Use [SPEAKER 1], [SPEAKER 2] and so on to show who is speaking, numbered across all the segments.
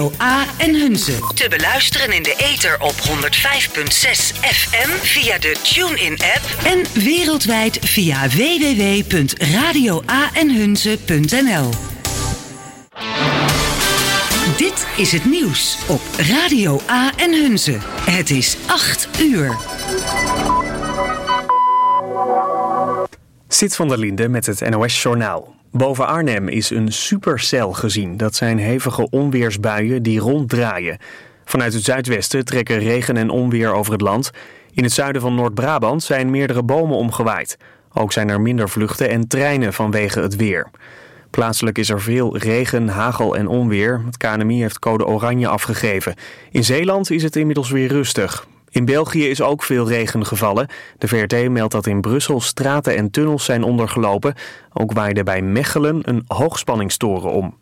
[SPEAKER 1] A en Hunze.
[SPEAKER 2] Te beluisteren in de ether op 105.6 FM via de TuneIn-app
[SPEAKER 1] En wereldwijd via www.radioaenhunze.nl. Dit is het nieuws op Radio A en Hunze. Het is 8 uur.
[SPEAKER 3] Sid van der Linde met het NOS-journaal. Boven Arnhem is een supercel gezien. Dat zijn hevige onweersbuien die ronddraaien. Vanuit het zuidwesten trekken regen en onweer over het land. In het zuiden van Noord-Brabant zijn meerdere bomen omgewaaid. Ook zijn er minder vluchten en treinen vanwege het weer. Plaatselijk is er veel regen, hagel en onweer. Het KNMI heeft code oranje afgegeven. In Zeeland is het inmiddels weer rustig. In België is ook veel regen gevallen. De VRT meldt dat in Brussel straten en tunnels zijn ondergelopen. Ook waaide bij Mechelen een hoogspanningstoren om.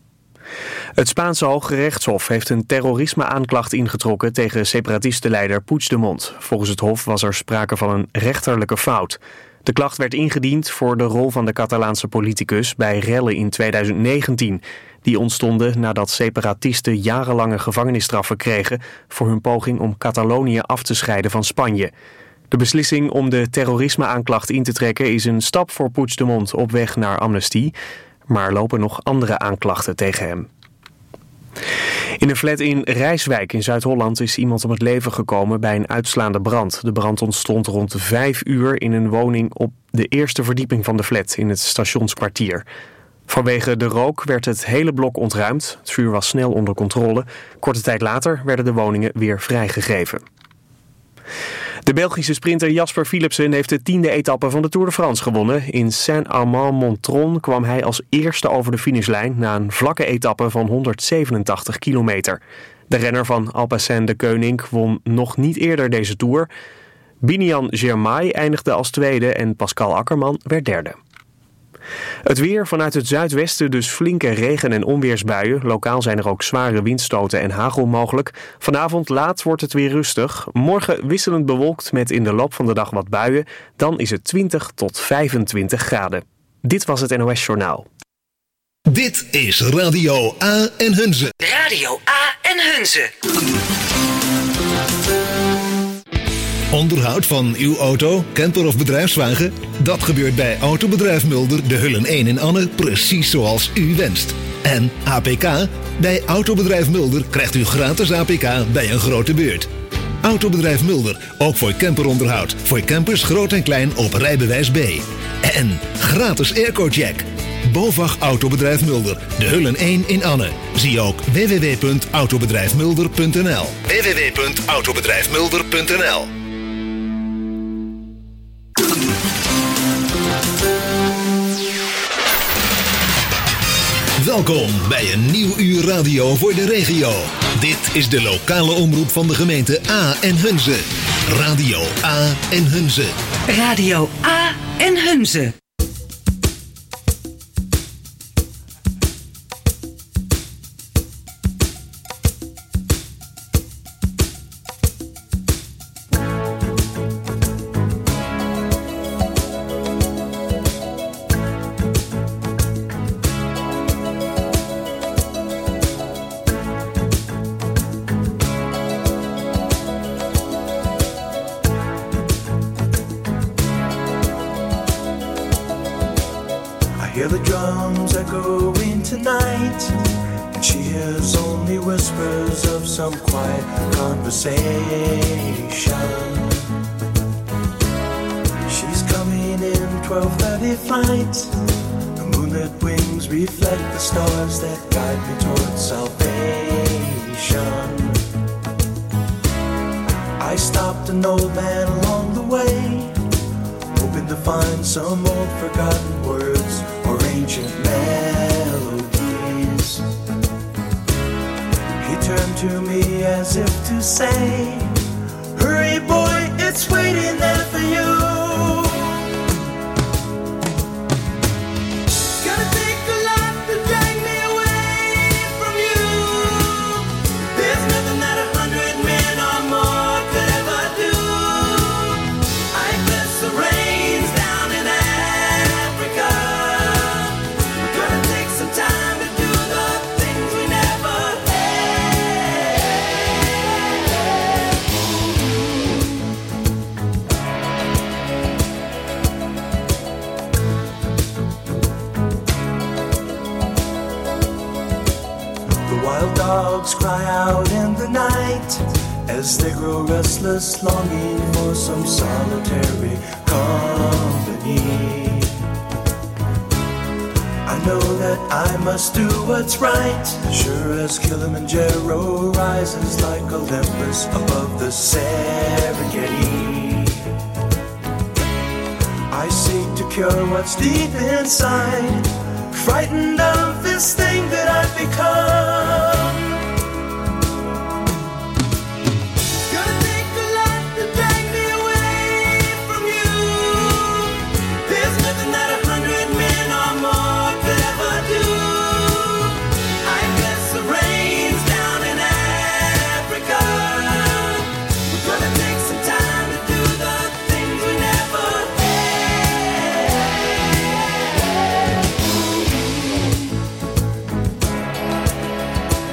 [SPEAKER 3] Het Spaanse Hoge Rechtshof heeft een terrorisme-aanklacht ingetrokken tegen separatistenleider Puigdemont. Volgens het Hof was er sprake van een rechterlijke fout. De klacht werd ingediend voor de rol van de Catalaanse politicus bij rellen in 2019. Die ontstonden nadat separatisten jarenlange gevangenisstraffen kregen voor hun poging om Catalonië af te scheiden van Spanje. De beslissing om de terrorisme-aanklacht in te trekken is een stap voor Puigdemont op weg naar amnestie, maar lopen nog andere aanklachten tegen hem. In een flat in Rijswijk in Zuid-Holland is iemand om het leven gekomen bij een uitslaande brand. De brand ontstond rond 5 uur in een woning op de eerste verdieping van de flat in het stationskwartier. Vanwege de rook werd het hele blok ontruimd. Het vuur was snel onder controle. Korte tijd later werden de woningen weer vrijgegeven. De Belgische sprinter Jasper Philipsen heeft de 10e etappe van de Tour de France gewonnen. In Saint-Amand-Montrond kwam hij als eerste over de finishlijn na een vlakke etappe van 187 kilometer. De renner van Alpecin de Koning won nog niet eerder deze Tour. Biniam Girmay eindigde als tweede en Pascal Akkerman werd derde. Het weer vanuit het zuidwesten, dus flinke regen- en onweersbuien. Lokaal zijn er ook zware windstoten en hagel mogelijk. Vanavond laat wordt het weer rustig. Morgen wisselend bewolkt met in de loop van de dag wat buien. Dan is het 20 tot 25 graden. Dit was het NOS Journaal.
[SPEAKER 4] Dit is Radio A en Hunze.
[SPEAKER 2] Radio A en Hunze.
[SPEAKER 4] Onderhoud van uw auto, camper of bedrijfswagen? Dat gebeurt bij Autobedrijf Mulder, de Hullen 1 in Anne, precies zoals u wenst. En APK? Bij Autobedrijf Mulder krijgt u gratis APK bij een grote beurt. Autobedrijf Mulder, ook voor camperonderhoud. Voor campers groot en klein op rijbewijs B. En gratis airco-check. BOVAG Autobedrijf Mulder, de Hullen 1 in Anne. Zie ook www.autobedrijfmulder.nl. www.autobedrijfmulder.nl. Welkom bij een nieuw uur radio voor de regio. Dit is de lokale omroep van de gemeente A en Hunze. Radio A en Hunze.
[SPEAKER 1] Radio A en Hunze.
[SPEAKER 5] Hear the drums echoing tonight, and she hears only whispers of some quiet conversation. She's coming in 12:30 flight. The moonlit wings reflect the stars that guide me towards salvation. I stopped an old man along the way, hoping to find some old forgotten words or ancient melodies. He turned to me as if to say, hurry boy, it's waiting there for you. Gonna take a lot to drag me away from you. There's nothing that 100 men or more could ever do. I bless the rains down in Africa. We're gonna take some time to do the things we never had. Wild dogs cry out in the night as they grow restless, longing for some solitary company. I know that I must do what's right, sure as Kilimanjaro rises like Olympus above the Serengeti. I seek to cure what's deep inside, frightened of this thing that I've become. Gonna take a lot to drag me away from you. There's nothing that 100 men or more could ever do. I guess the rain's down in Africa. We're gonna take some time to do the things we never had.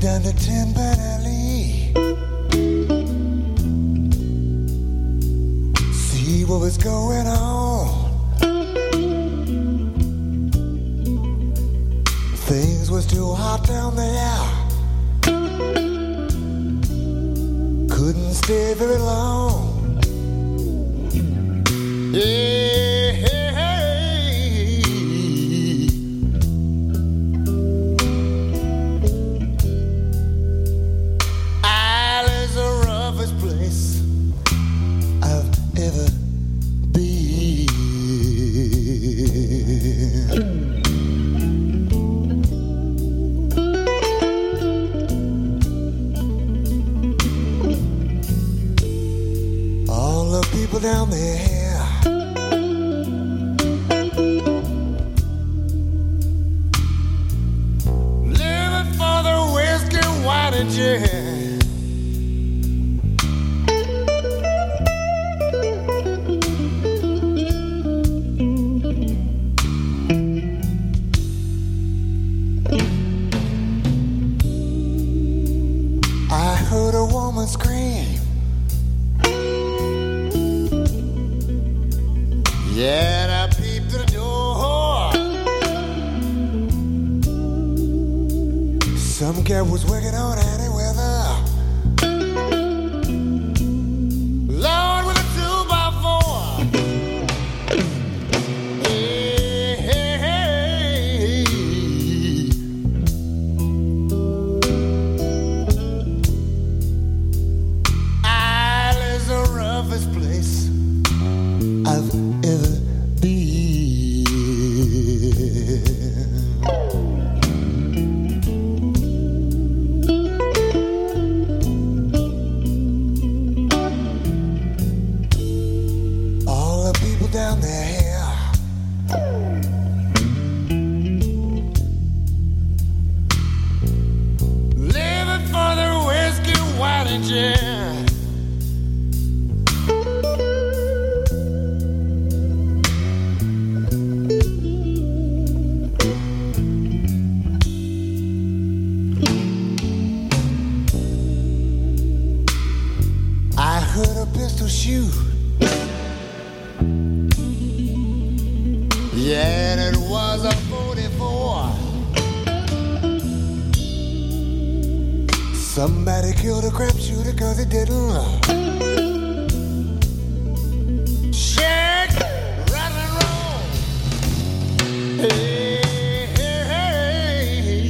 [SPEAKER 5] down to Tin Pan Alley. See what was going on. Things was too hot down there. Couldn't stay very long. Hey, hey, hey. Island's the roughest place I've ever been. All the people down there living for the whiskey, wine, and gin. I heard a woman scream. Yeah, and I peeped through the door. Some guy was working on any weather. Lord, with a 2x4. Hey, hey, hey. Island's the roughest place I've ever been. All the people down there living for the whiskey, wine, and gin. I heard a pistol shoot. Yeah, and it was a 44. Somebody killed a crap shooter 'cause he didn't shake, rattle, and roll. Hey, hey, hey.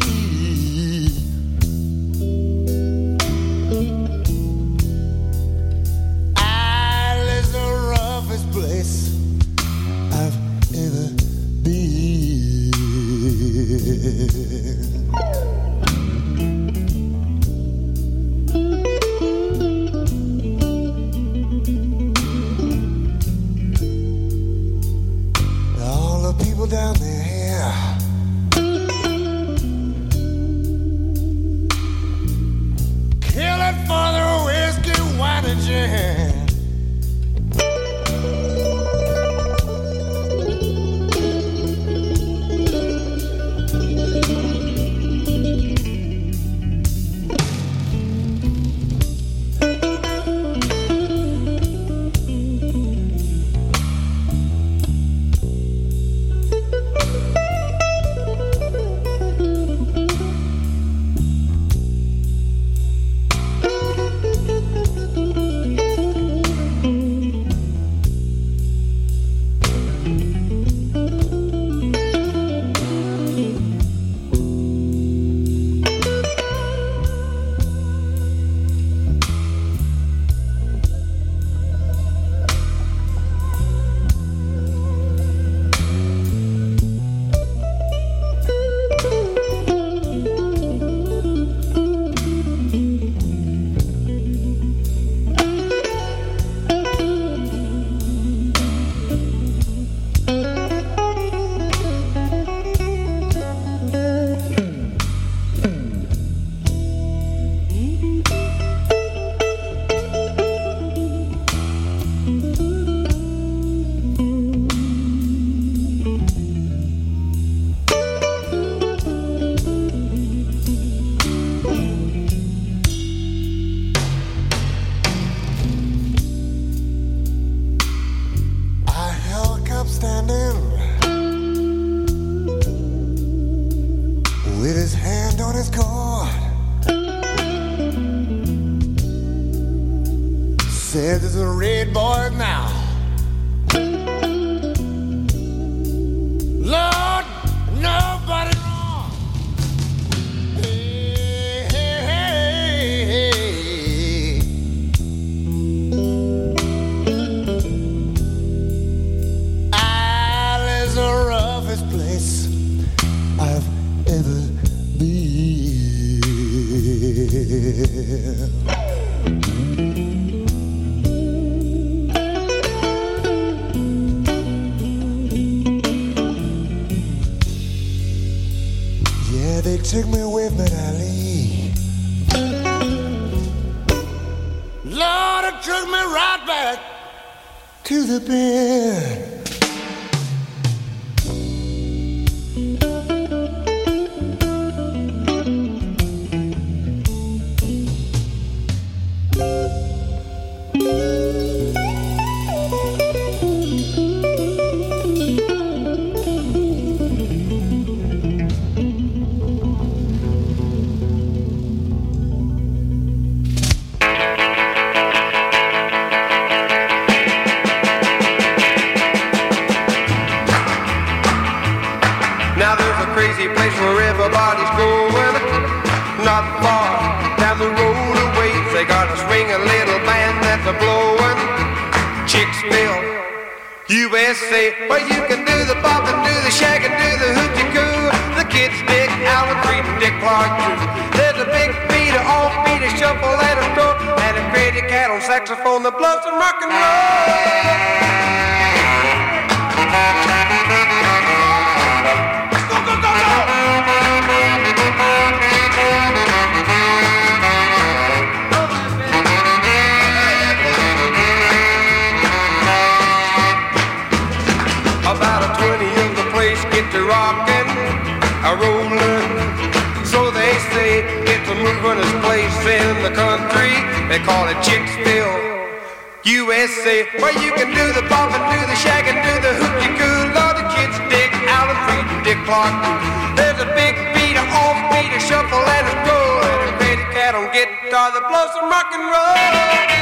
[SPEAKER 5] Island's the roughest place I've ever been.
[SPEAKER 6] on his card. Said there's a red boy now. Lord, nobody wrong. Hey, hey, hey, hey. Isle is the roughest place I've ever been. Yeah, they took me with me, Ali. Lord, it took me right back to the bed.
[SPEAKER 7] Crazy place where everybody's going. Not far down the road away, they got a swinging little band that's a blowing. Chicksville, USA, where you can do the bop and do the shag and do the hoochie coo. The kids dig Alan Freed and Dick Clark too. There's a big beat, a offbeat, a shuffle and a stroke, and a crazy cat on saxophone that blows some rock and roll. About a 20 of the place get to rockin', a rollin'. So they say it's the movin'est place in the country. They call it Chicksville, USA, where you can do the bop and do the shag and do the hoochie coo. Lord, the kids dig Alan Freed and Dick Clark too. There's a big beat, a offbeat, a shuffle and a stroll, and a crazy cat on guitar that blows some rock and roll.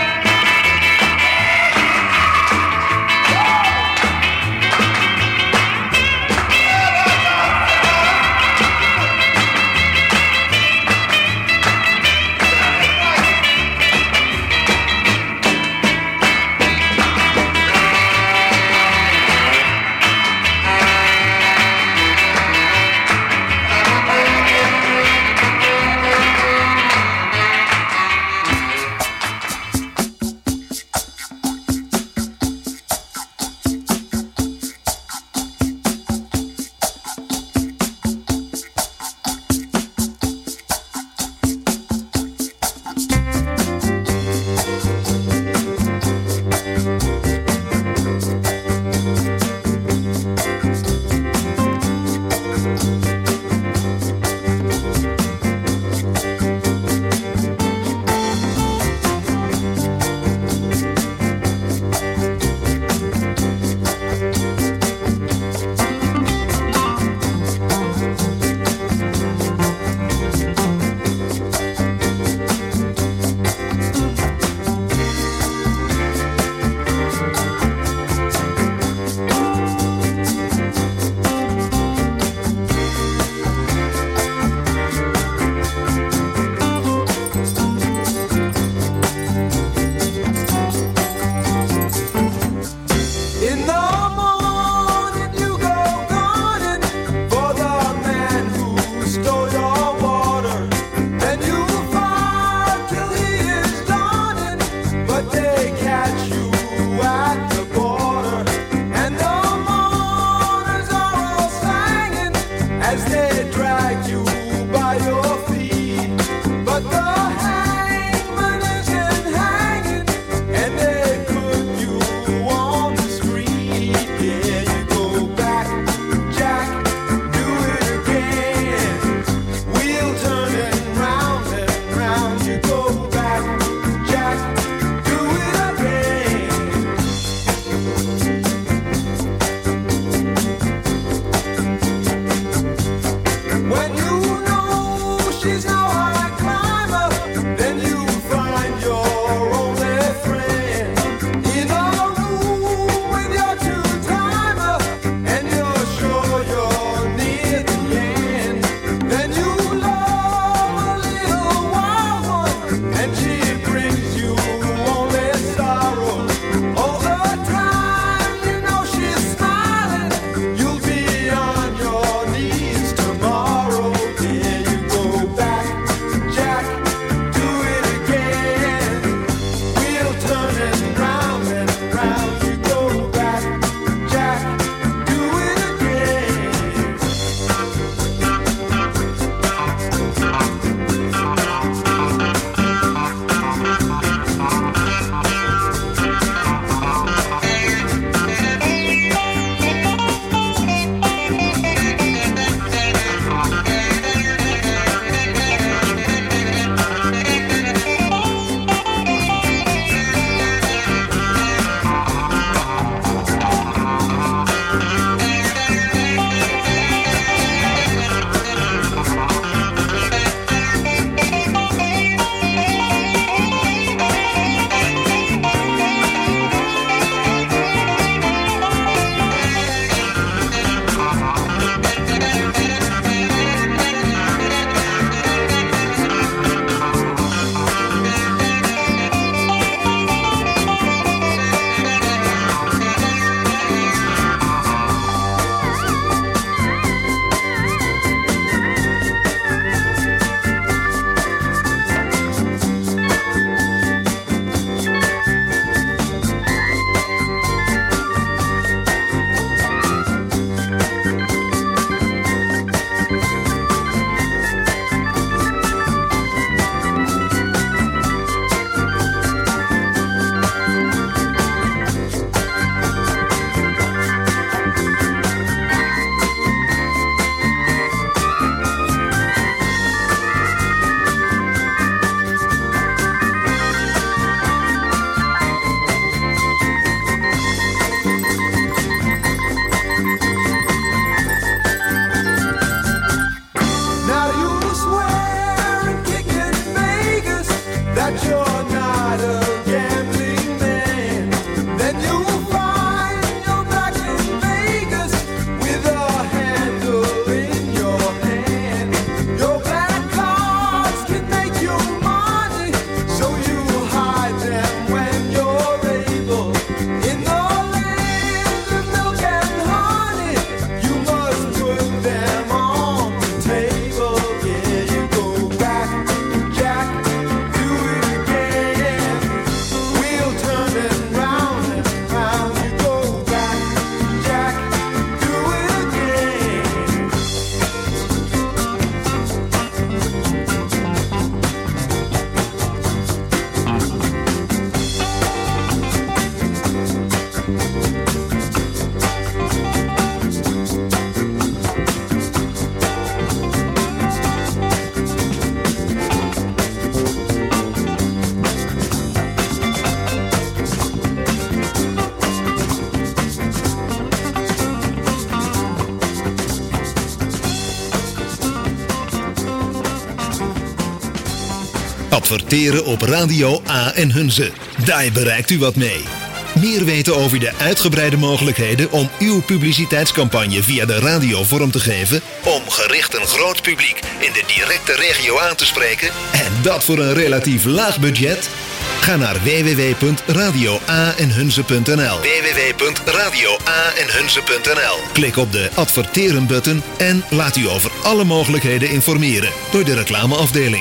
[SPEAKER 4] Adverteren op Radio A en Hunze. Daar bereikt u wat mee. Meer weten over de uitgebreide mogelijkheden om uw publiciteitscampagne via de radio vorm te geven, om gericht een groot publiek in de directe regio aan te spreken, en dat voor een relatief laag budget? Ga naar www.radioaenhunze.nl www.radioaenhunze.nl. Klik op de adverteren-button en laat u over alle mogelijkheden informeren door de reclameafdeling.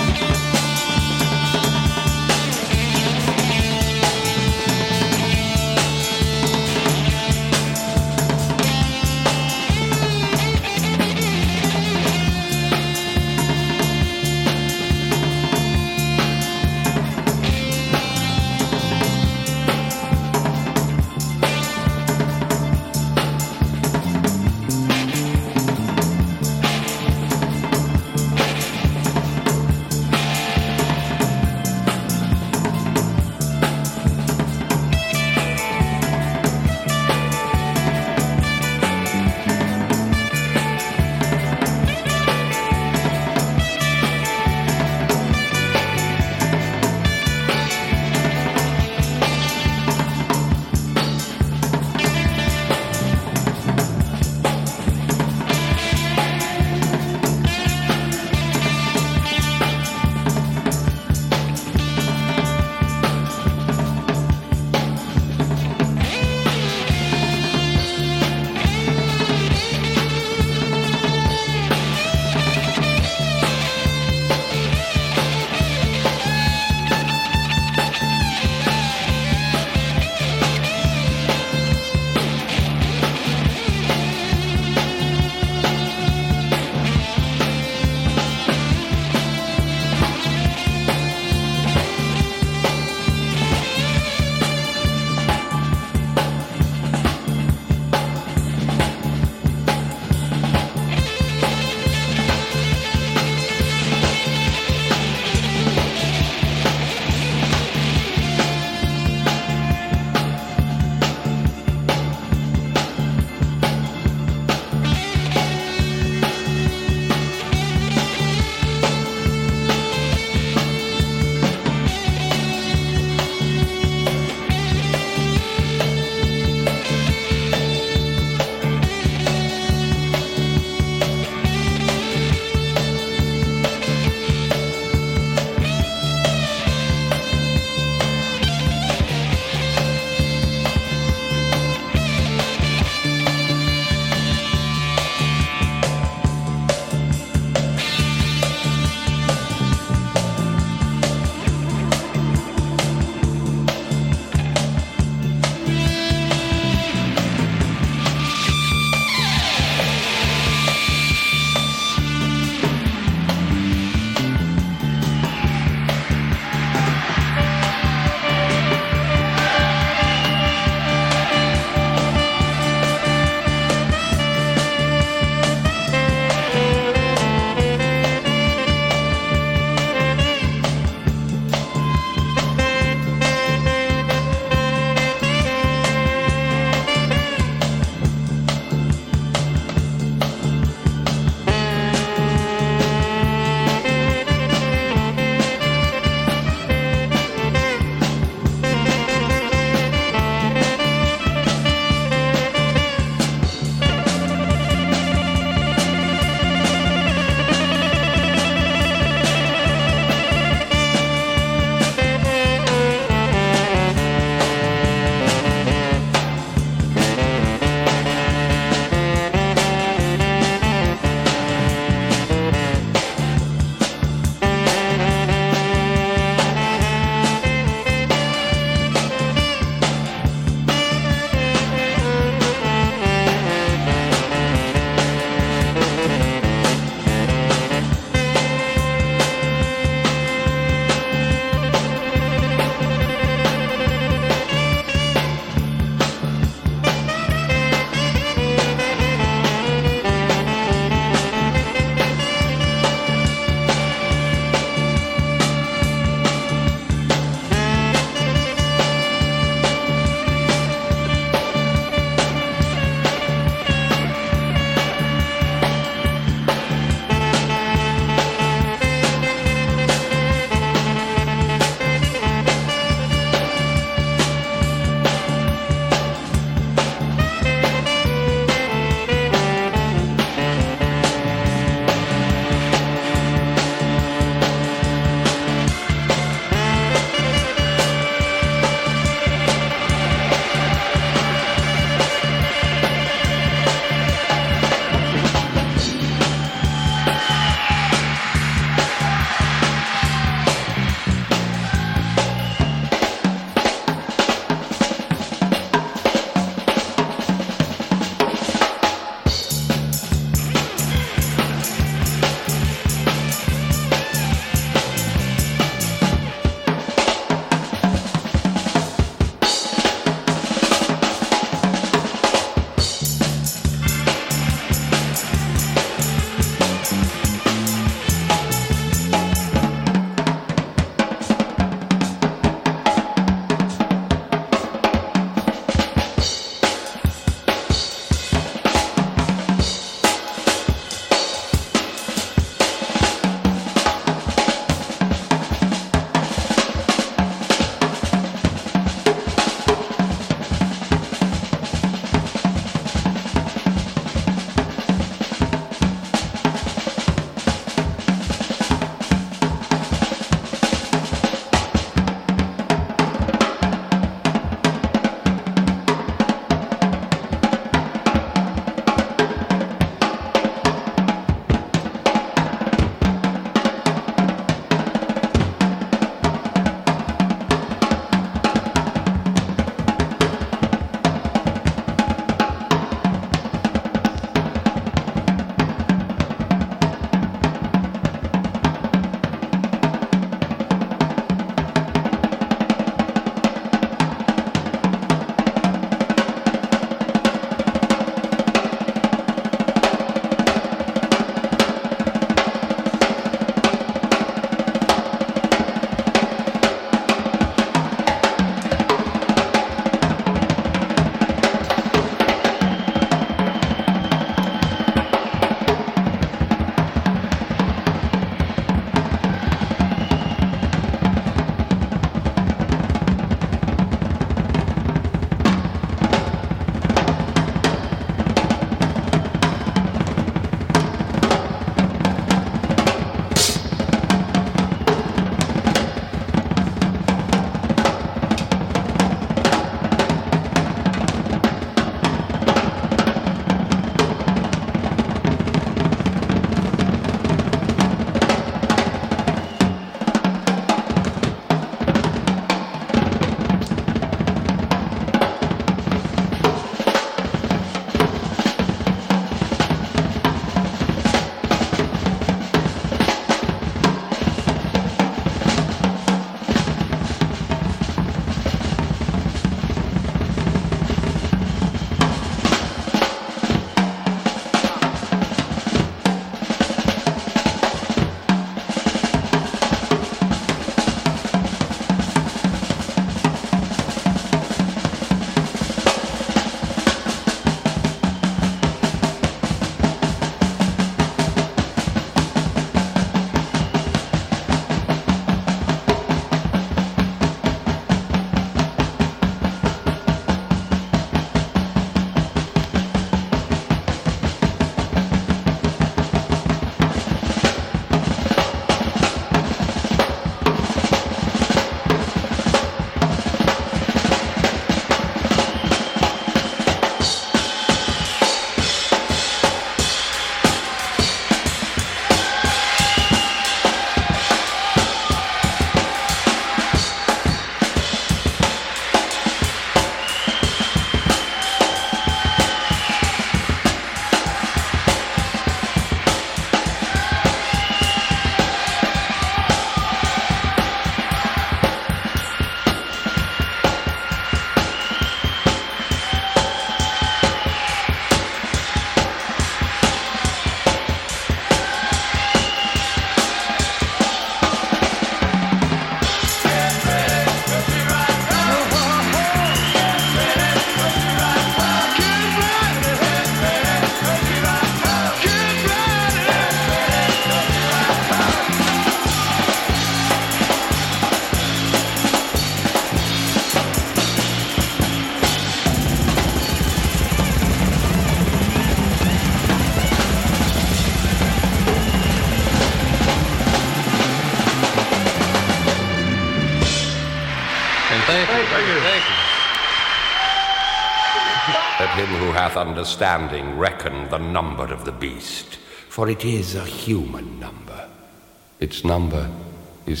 [SPEAKER 8] Let him who hath understanding reckon the number of the beast, for it is a human number. Its number is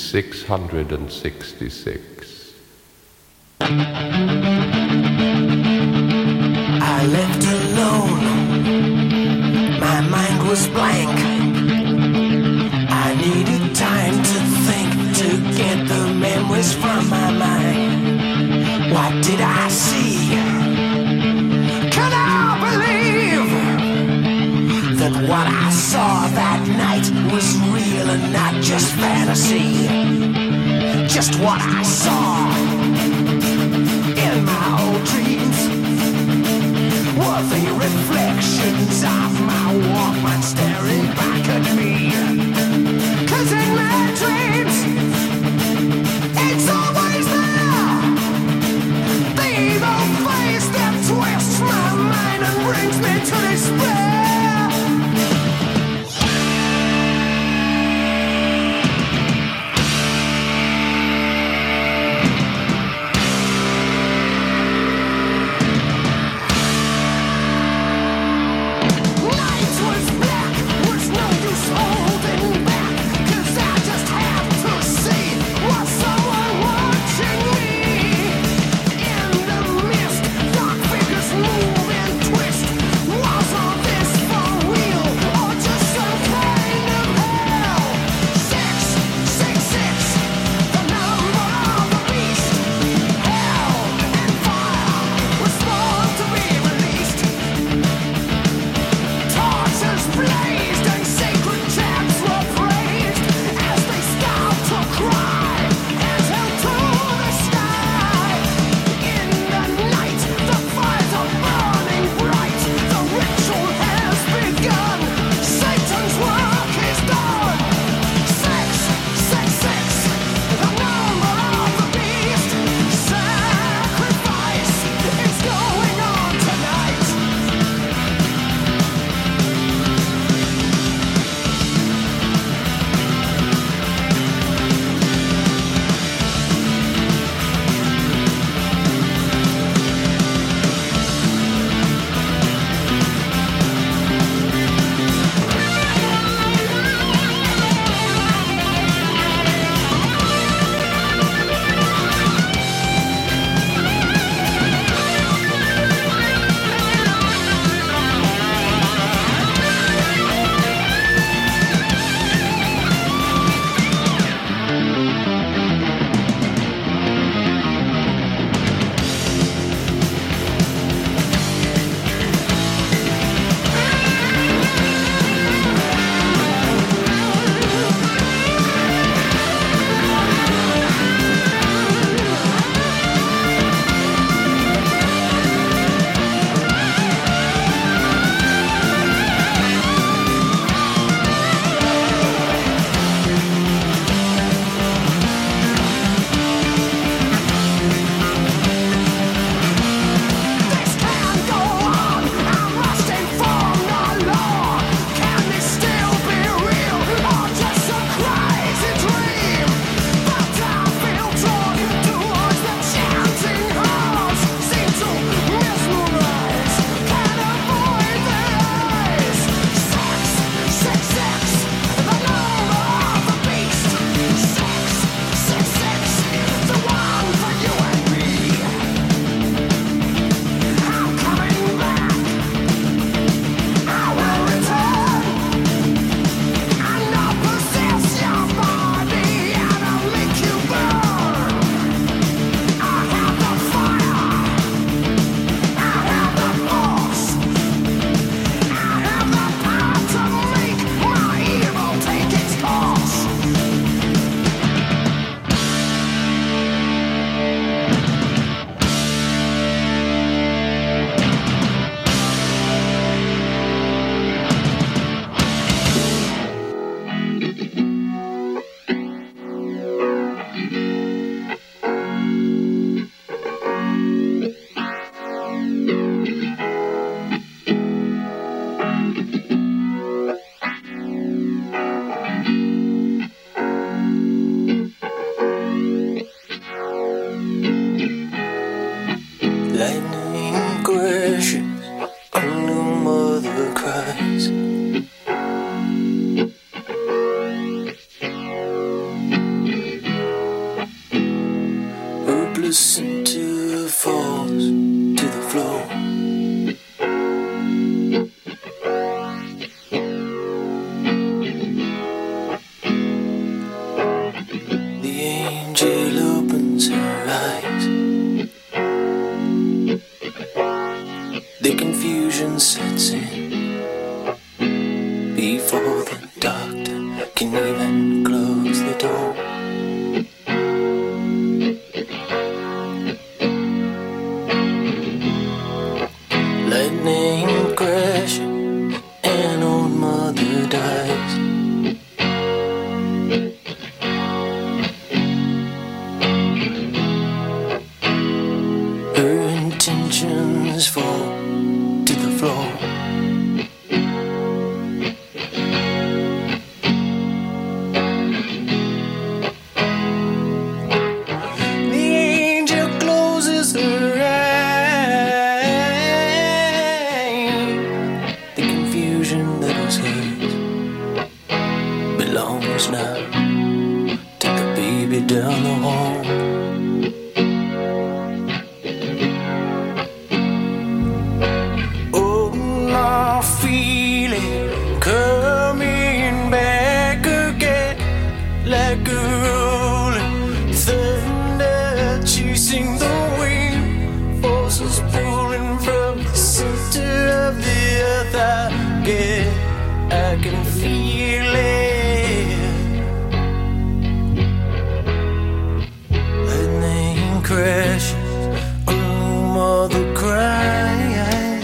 [SPEAKER 8] 666.
[SPEAKER 5] I left alone. My mind was blank. I needed time to think, to get the memories from my mind. What did I see? Can I believe that what I saw that night was real and not just fantasy? Just what I saw in my old dreams were the reflections of my Walkman staring back at me. 'Cause in my dreams, it's always there, the evil face that twists my mind and brings me to despair.
[SPEAKER 9] Lightning crashes, a new mother cries. Her placenta falls to the floor. The angel opens her eyes. The confusion sets in before the doctor can even close the door. Lightning crashes, an old mother dies. Her intentions fall to the floor. The angel closes her eyes. The confusion that was hers belongs now to the baby down the hall. Oh, my feeling coming back again, like a rolling thunder chasing the wind, forces pulling from the center of the earth. I can feel it. Lightning crashes, a new mother cries.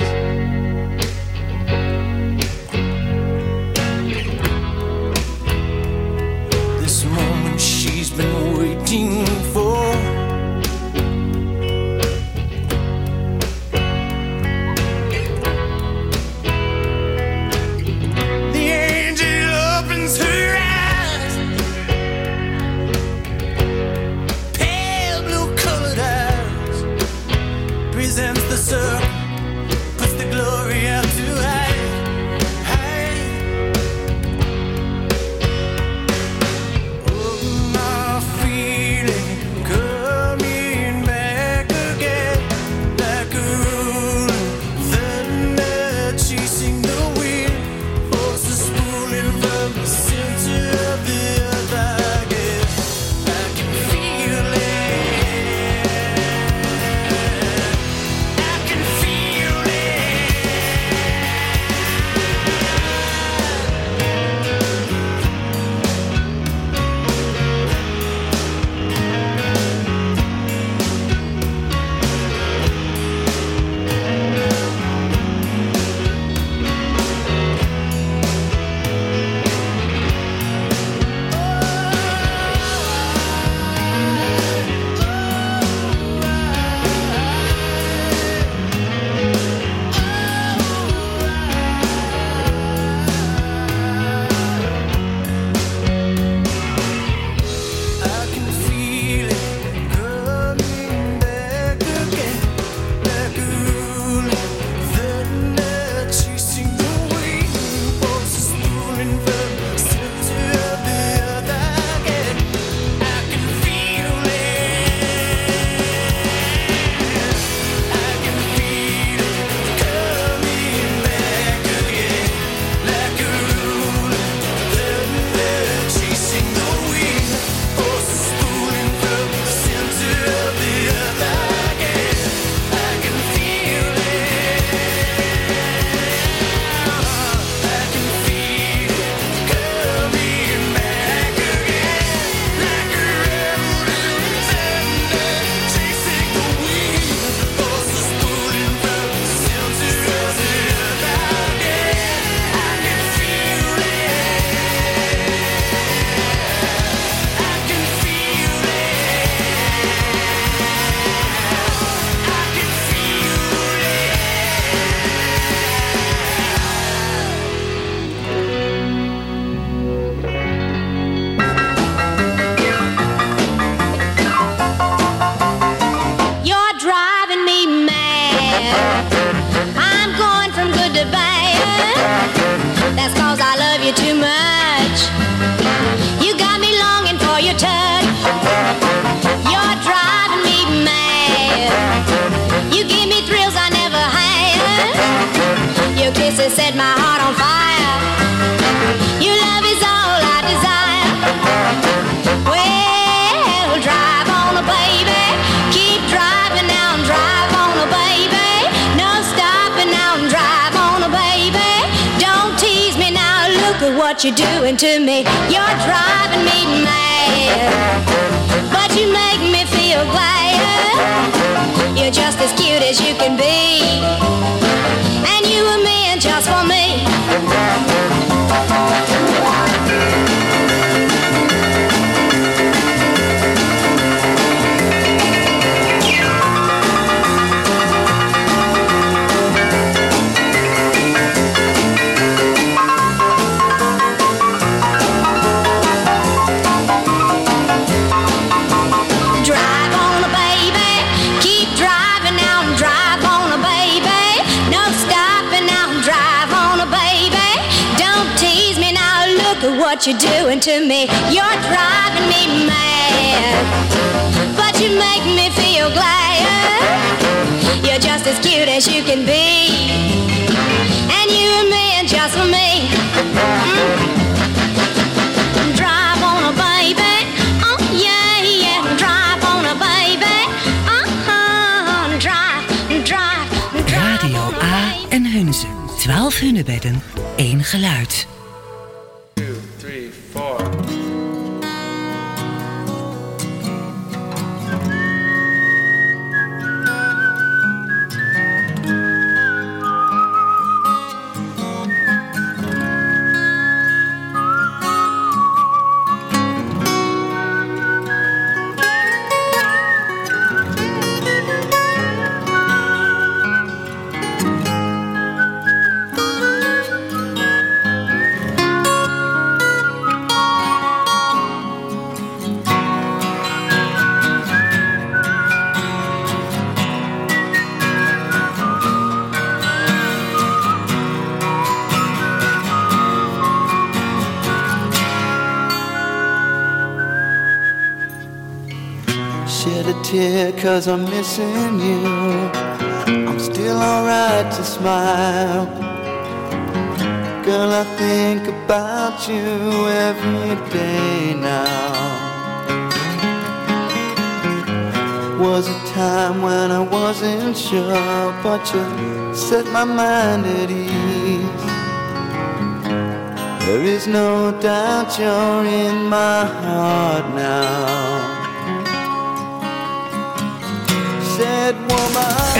[SPEAKER 9] This moment she's been waiting for. The angel opens her eyes, pale blue colored eyes, presents the circle, puts the glory out to hide. Oh, my feeling coming back again, like a rolling thunder chasing the wind, forces pulling from the center of the earth. I can feel it. I can feel
[SPEAKER 10] I'm going from good to bad. That's 'cause I love you too much. You got me longing for your touch. You're driving me mad. You give me thrills I never had. Your kisses set my heart on fire. Your love is all I desire. Well, drive on, baby. Keep driving now and drive on, baby. No stopping now and drive on, baby. Don't tease me now. Look at what you're doing to me. You're driving me mad, but you make me feel glad. You're just as cute as you can be, and you were meant just for me. What you're doing to me, you're driving me mad, but you make me feel glad. You're just as cute as you can be, and you were meant just for me. Drive on a baby, oh yeah, yeah. Drive on a baby, drive.
[SPEAKER 1] Radio A en Hunze. 12 hunebedden, 1 geluid.
[SPEAKER 11] Shed a tear 'cause I'm missing you. I'm still alright to smile. Girl, I think about you every day now. Was a time when I wasn't sure, but you set my mind at ease. There is no doubt you're in my heart now. Said woman,